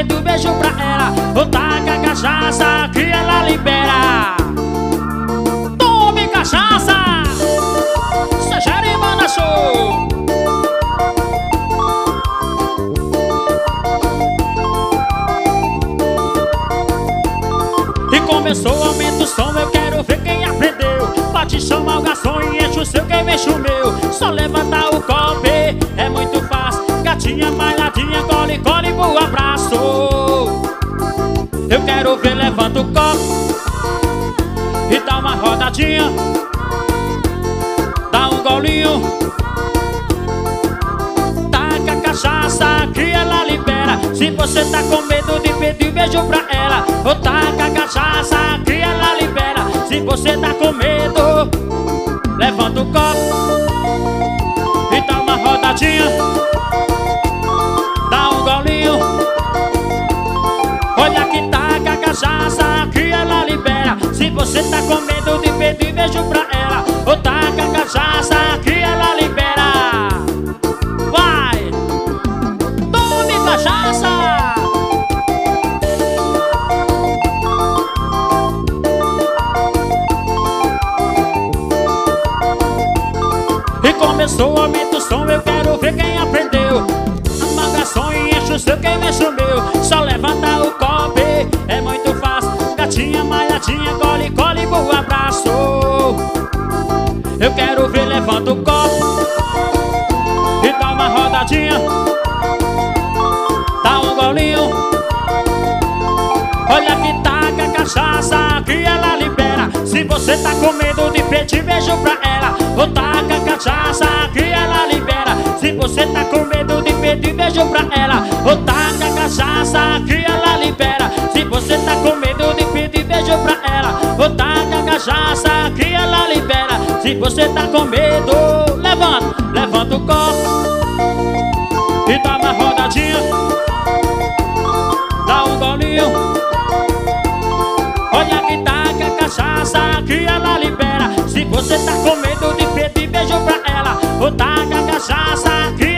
pedir um beijo pra ela. Ou taca a cachaça que ela libera. Tome cachaça, seja Rimana Show. E começou, aumenta o som, eu quero ver quem aprendeu. Pode chamar o garçom e enche o seu, quem mexe o meu. Só levantar o copo, é muito fácil. Gatinha malhadinha, cole, cole, bom abraço. Eu quero ver, levanta o copo e dá uma rodadinha. Dá um golinho, taca a cachaça que ela libera. Se você tá com medo de pedir um beijo pra ela, ou taca a cachaça que ela libera. Se você tá com medo, levanta o copo e dá uma rodadinha. Dá um golinho, olha que taca a cachaça que ela libera. Se você tá com medo de pedir beijo pra ela, ou taca a cachaça que ela libera. Vai! Tome cachaça! E começou, aumenta o som, eu quero ver quem aprendeu. Garçom e enche o seu, quem mexe o meu. Só levanta o copo, é muito fácil. Gatinha malhadinha, cole, cole, bom abraço. Eu quero ver, levanta o copo e dá uma rodadinha. Dá um golinho, olha que taca a cachaça que ela libera. Se você tá com medo de pedir beijo pra ela, ou taca a cachaça que ela libera. Se você tá com medo de pedir beijo pra ela, ou taca a cachaça que ela libera. Se você tá com medo de pedir beijo pra ela, ou taca a cachaça que ela libera. Se você tá com medo, levanta, levanta o copo e dá uma rodadinha. Dá um golinho, olha que taca a cachaça que ela libera. Se você tá com medo de pedir beijo pra ela, ou taca a cachaça que